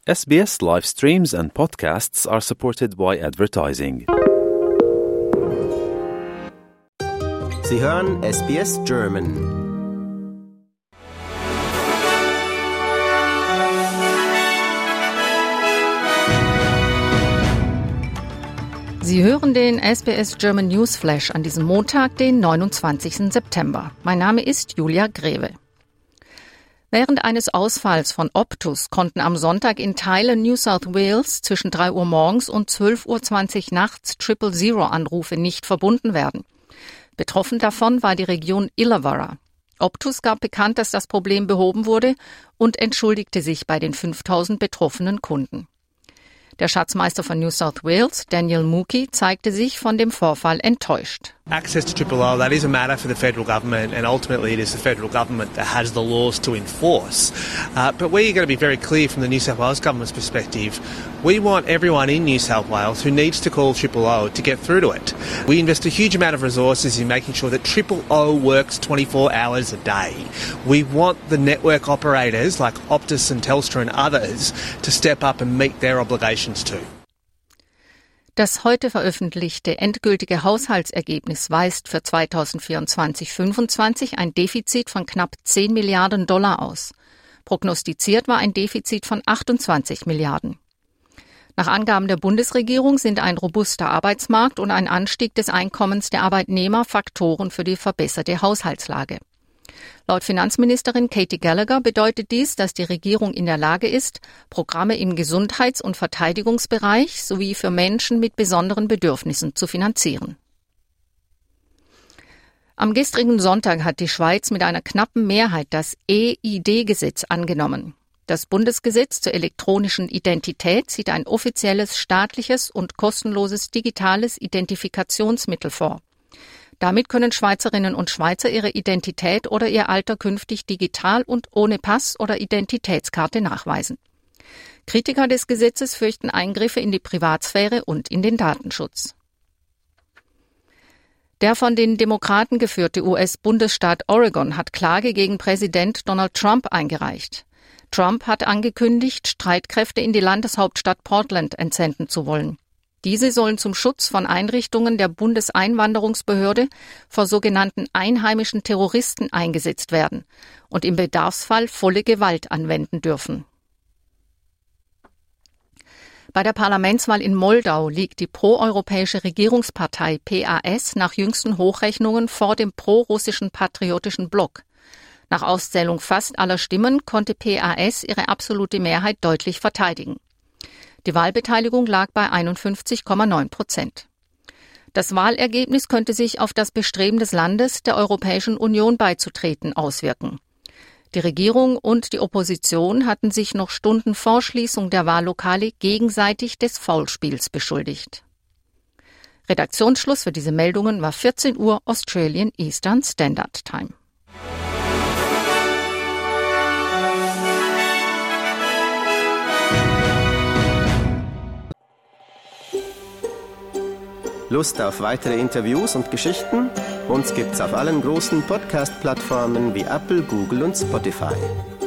SBS live streams and podcasts are supported by advertising. Sie hören SBS German. Sie hören den SBS German News Flash an diesem Montag, den 29. September. Mein Name ist Julia Greve. Während eines Ausfalls von Optus konnten am Sonntag in Teilen New South Wales zwischen 3 Uhr morgens und 12.20 Uhr nachts 000-Anrufe nicht verbunden werden. Betroffen davon war die Region Illawarra. Optus gab bekannt, dass das Problem behoben wurde und entschuldigte sich bei den 5.000 betroffenen Kunden. Der Schatzmeister von New South Wales, Daniel Mookie, zeigte sich von dem Vorfall enttäuscht. Access to OOO, that is a matter for the federal government, and ultimately it is the federal government that has the laws to enforce. But we're going to be very clear from the New South Wales government's perspective. We want everyone in New South Wales who needs to call OOO to get through to it. We invest a huge amount of resources in making sure that OOO works 24 hours a day. We want the network operators like Optus and Telstra and others to step up and meet their obligations too. Das heute veröffentlichte endgültige Haushaltsergebnis weist für 2024-25 ein Defizit von knapp 10 Milliarden Dollar aus. Prognostiziert war ein Defizit von 28 Milliarden. Nach Angaben der Bundesregierung sind ein robuster Arbeitsmarkt und ein Anstieg des Einkommens der Arbeitnehmer Faktoren für die verbesserte Haushaltslage. Laut Finanzministerin Katie Gallagher bedeutet dies, dass die Regierung in der Lage ist, Programme im Gesundheits- und Verteidigungsbereich sowie für Menschen mit besonderen Bedürfnissen zu finanzieren. Am gestrigen Sonntag hat die Schweiz mit einer knappen Mehrheit das E-ID-Gesetz angenommen. Das Bundesgesetz zur elektronischen Identität sieht ein offizielles, staatliches und kostenloses digitales Identifikationsmittel vor. Damit können Schweizerinnen und Schweizer ihre Identität oder ihr Alter künftig digital und ohne Pass oder Identitätskarte nachweisen. Kritiker des Gesetzes fürchten Eingriffe in die Privatsphäre und in den Datenschutz. Der von den Demokraten geführte US-Bundesstaat Oregon hat Klage gegen Präsident Donald Trump eingereicht. Trump hat angekündigt, Streitkräfte in die Landeshauptstadt Portland entsenden zu wollen. Diese sollen zum Schutz von Einrichtungen der Bundeseinwanderungsbehörde vor sogenannten einheimischen Terroristen eingesetzt werden und im Bedarfsfall volle Gewalt anwenden dürfen. Bei der Parlamentswahl in Moldau liegt die proeuropäische Regierungspartei PAS nach jüngsten Hochrechnungen vor dem prorussischen Patriotischen Block. Nach Auszählung fast aller Stimmen konnte PAS ihre absolute Mehrheit deutlich verteidigen. Die Wahlbeteiligung lag bei 51,9%. Das Wahlergebnis könnte sich auf das Bestreben des Landes, der Europäischen Union beizutreten, auswirken. Die Regierung und die Opposition hatten sich noch Stunden vor Schließung der Wahllokale gegenseitig des Foulspiels beschuldigt. Redaktionsschluss für diese Meldungen war 14 Uhr Australian Eastern Standard Time. Lust auf weitere Interviews und Geschichten? Uns gibt's auf allen großen Podcast-Plattformen wie Apple, Google und Spotify.